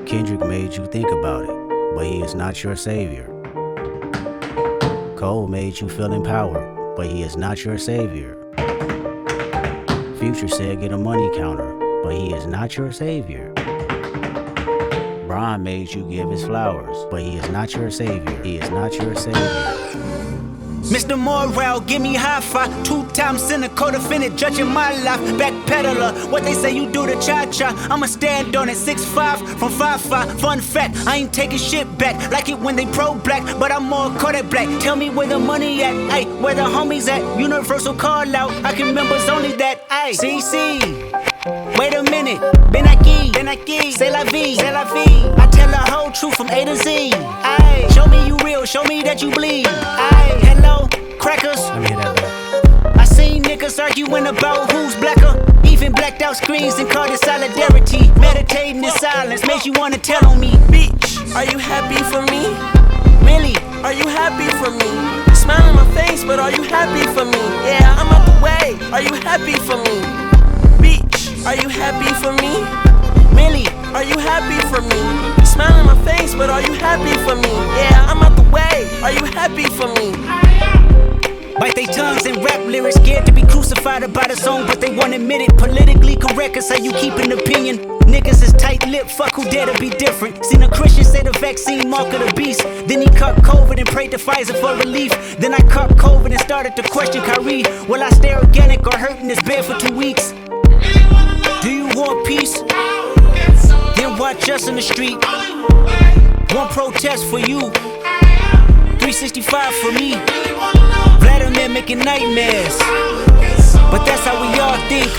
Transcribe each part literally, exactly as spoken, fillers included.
Kendrick made you think about it, but he is not your savior. Cole made you feel empowered, but he is not your savior. Future said get a money counter, but he is not your savior. Bron made you give his flowers, but he is not your savior. He is not your savior. Mister Morale, give me high five. Two-time sinner, co-defendant, judging my life. Backpedaler, what they say you do to cha-cha. I'ma stand on it, six five from five five. Fun fact, I ain't taking shit back. Like it when they pro-black, but I'm more Kodak black. Tell me where the money at, ayy, where the homies at. Universal call out, I can remember's only that, ayy. C C, wait a minute, ben aquí, ben aquí, c'est la vie, c'est la vie. I tell the whole truth from A to Z, ayy. Show me you real, show me that you bleed, ayy. Hello, crackers. Let me hear that back. I seen niggas arguing about who's blacker. Even blacked out screens and called it solidarity. Meditating in silence makes you wanna tell on me. Bitch, are you happy for me? Really? Are you happy for me? Smile on my face, but are you happy for me? Yeah, I'm out the way. Are you happy for me? Bitch, are you happy for me? Really? Are you happy for me? Smile on my face, but are you happy for me? Yeah, I'm out the way. Are you happy for me? Bite they tongues and rap lyrics, scared to be crucified about a song, but they won't admit it. Politically correct is how you keep an opinion. Niggas is tight-lipped, fuck who dare to be different. Seen a Christian say the vaccine mark of the beast. Then he caught COVID and prayed to Pfizer for relief. Then I caught COVID and started to question Kyrie. Will I stay organic or hurt in this bed for two weeks? Do you want peace? Then watch us in the street. One protest for you, three sixty-five for me. Vladimir making nightmares, but that's how we all think.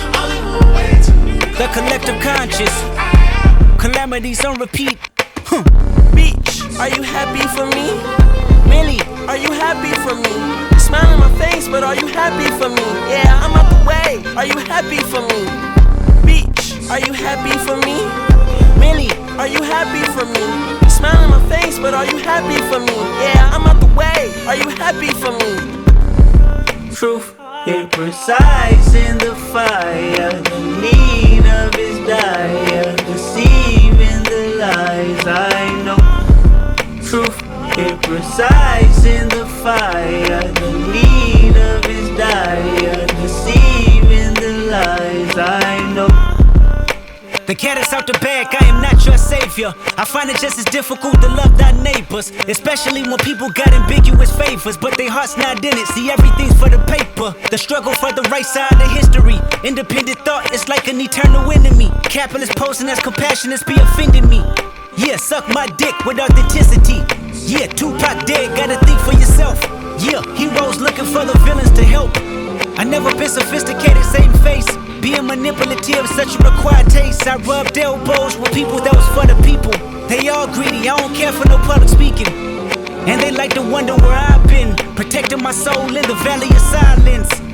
The collective conscious, calamities on repeat. Huh. Bitch, are you happy for me? Really? Are you happy for me? Smile on my face, but are you happy for me? Yeah, I'm out the way. Are you happy for me? Bitch, are you happy for me? Really? Are you happy for me? Smile on my face, but are you happy for me? Yeah, I'm out the way. Are you happy for me? Truth, it resides in the fire. The need of his dire, deceiving the lies I know. Truth, it resides in the fire. The need of his dire, deceiving the lies I know. The cat is out the bag, I am not your savior. I find it just as difficult to love thy neighbors, especially when people got ambiguous favors, but their heart's not in it. See, everything's for the paper. The struggle for the right side of history. Independent thought is like an eternal enemy. Capitalist posing as compassionate be offending me. Yeah, suck my dick with authenticity. Yeah, Tupac dead, gotta think for yourself. Yeah, heroes looking for the villains to help. I never been sophisticated, same face. Being manipulative, such a required taste. I rubbed elbows with people that was for the people. They all greedy, I don't care for no public speaking. And they like to wonder where I've been, protecting my soul in the valley of silence.